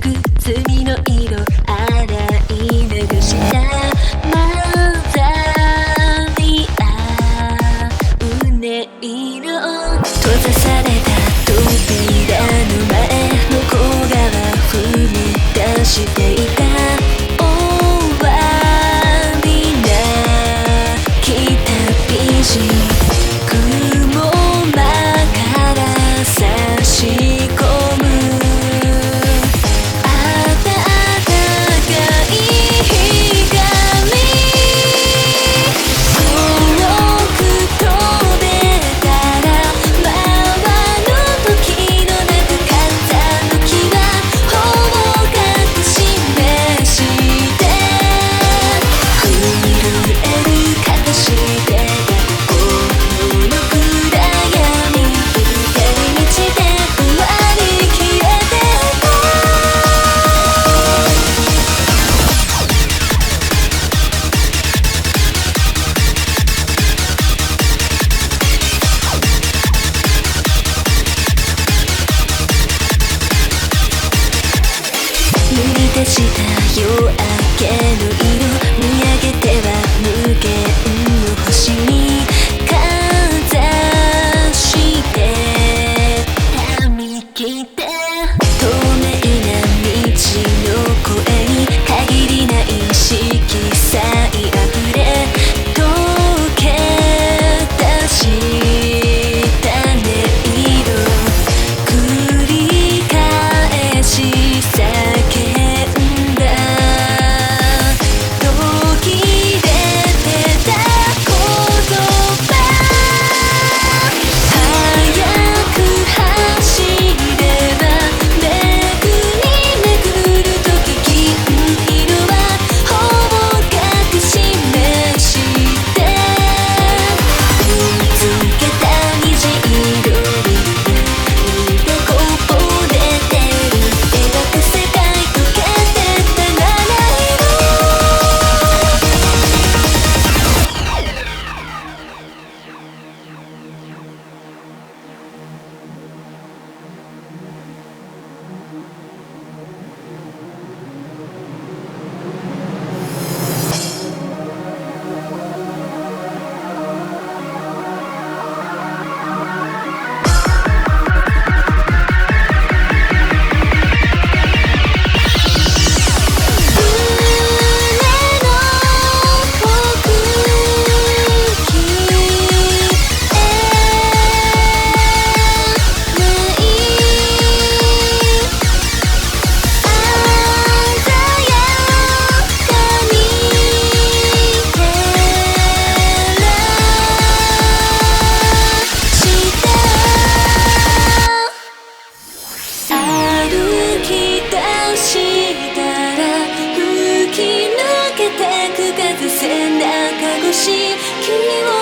墨の色洗い流したマザリア胸色閉ざされた扉の前向こう側踏み出していた終わりなき旅路雲間から差し込む暖かい光遠く飛べたら回る時の中風向きは方角示して震える形で心の暗闇光道でふわり消えてた塗り出した夜明けの色見上げては無限の星にかざしてたみきて透明な道の声に限りない色彩あふれ溶け出した音色繰り返し叫んだ途切れてた言葉速く走ればめぐりめぐる時金色は方角示して見つけた虹色にでこぼれてる描く世界溶けてった七歩き出したら吹き抜けてく風背中越し気を